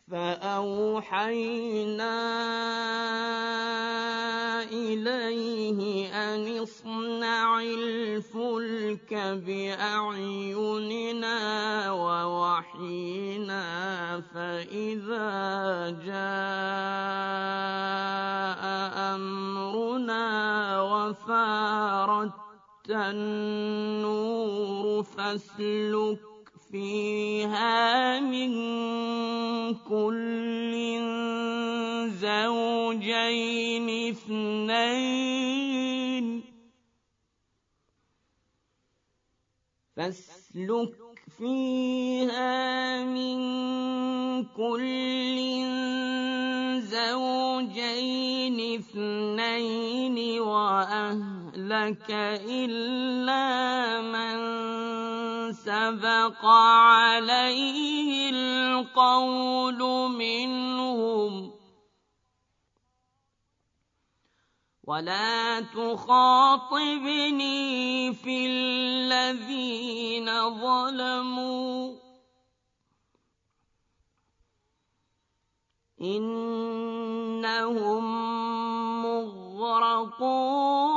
فأوحينا إليه أن اصنع الفلك بأعيننا ووحينا فإذا جاء أمرنا وفارت النور فاسلك فيها من كل زوجين اثنين وأهلك إلا من سبق عليه القول منهم ولا تخاطبني في الذين ظلموا إنهم مغرقون